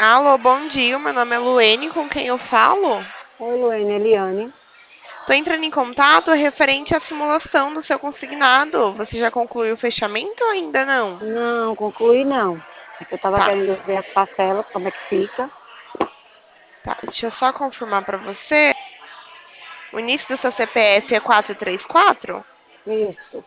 Alô, bom dia. Meu nome é Luene, com quem eu falo? Oi, Luane, Eliane. Estou entrando em contato referente à simulação do seu consignado. Você já concluiu o fechamento ou ainda não? Não, concluí não. É que eu estava Tá, querendo ver as parcelas, como é que fica. tá. Deixa eu só confirmar para você. O início do seu CPF é 434? Isso.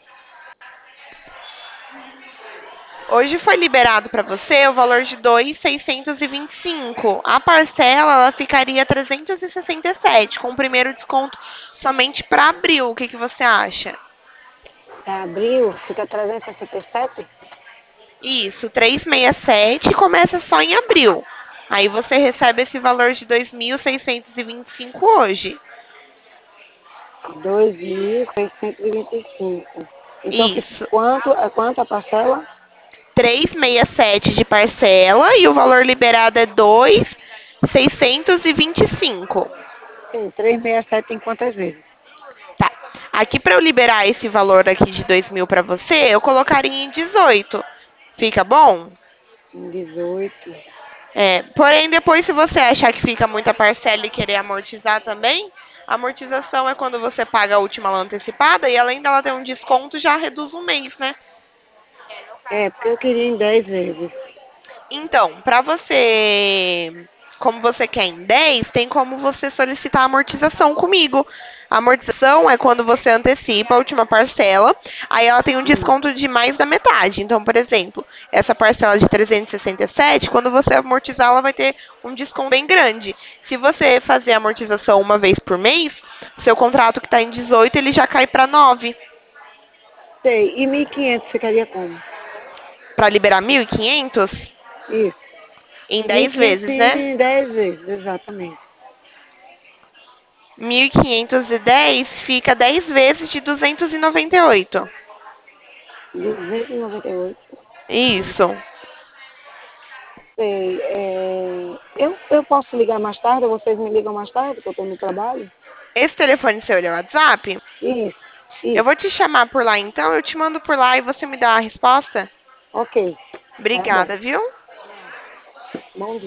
Hoje foi liberado para você o valor de 2.625. A parcela ela ficaria 367, com o primeiro desconto somente para abril. O que que você acha? É abril, fica 367. Isso, 367 começa só em abril. Aí você recebe esse valor de 2.625 hoje. 2.625. Então fica Isso, quanto a parcela? 367 de parcela e o valor liberado é 2.625. Sim, 367 em quantas vezes? Tá. Aqui para eu liberar esse valor aqui de 2.000 para você, eu colocaria em 18. Fica bom? Em 18. Porém, depois, se você achar que fica muita parcela e querer amortizar também, a amortização é quando você paga a última lá antecipada e além dela ter um desconto, já reduz um mês, né? É, porque eu queria em 10 vezes. Então, para você, como você quer em 10, tem como você solicitar amortização comigo. A amortização é quando você antecipa a última parcela, aí ela tem um Hum. desconto de mais da metade. Então, por exemplo, essa parcela de 367, quando você amortizar, ela vai ter um desconto bem grande. Se você fazer a amortização uma vez por mês, seu contrato que está em 18, ele já cai para 9. Sei, e 1.500 ficaria como? Para liberar 1.500 Isso. em 10 1.500 vezes, né? em 10 vezes, exatamente. 1.510 fica 10 vezes de 298. 298. Isso. Sei. Eu posso ligar mais tarde, ou vocês me ligam mais tarde, que eu estou no trabalho? Esse telefone seu é o WhatsApp? Isso, Eu vou isso. te chamar por lá então, eu te mando por lá e você me dá a resposta? Ok, tá bom. Obrigada, viu? Bom dia.